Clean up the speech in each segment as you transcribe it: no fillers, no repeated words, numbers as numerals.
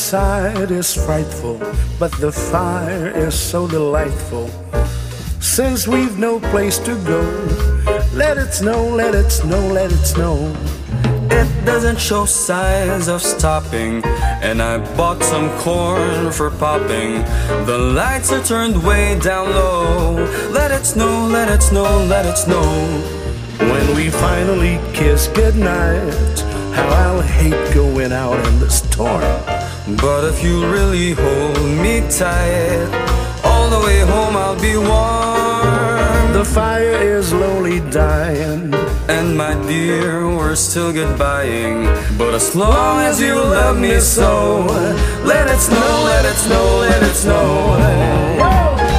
outside is frightful, but the fire is so delightful. Since we've no place to go, let it snow, let it snow, let it snow. It doesn't show signs of stopping, and I bought some corn for popping. The lights are turned way down low. Let it snow, let it snow, let it snow. When we finally kiss goodnight, how I'll hate going out in the storm. But if you really hold me tight, all the way home I'll be warm. The fire is slowly dying, and my dear, we're still goodbying. But as long as you love me so, let it snow, let it snow, let it snow.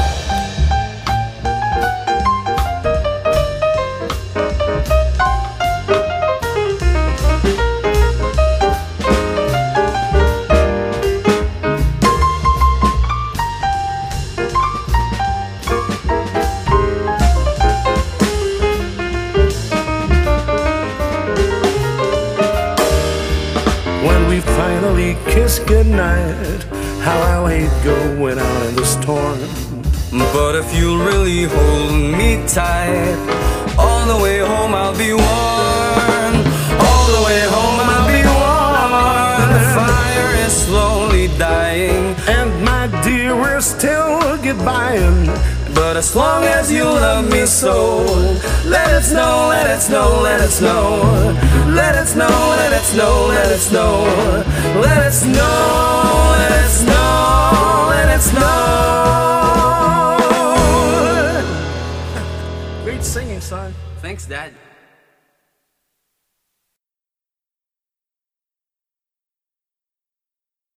When we finally kiss goodnight, how I'll hate going out in the storm. But if you really hold me tight, all the way home I'll be warm. All the way home I'll be warm. The fire is slowly dying, and my dear, we're still goodbying. But as long as you love me so, let it snow, let it snow, let it snow. Let it snow, let it snow, let it snow. Let it snow, let it snow, let it snow. Great singing, son. Thanks, Dad.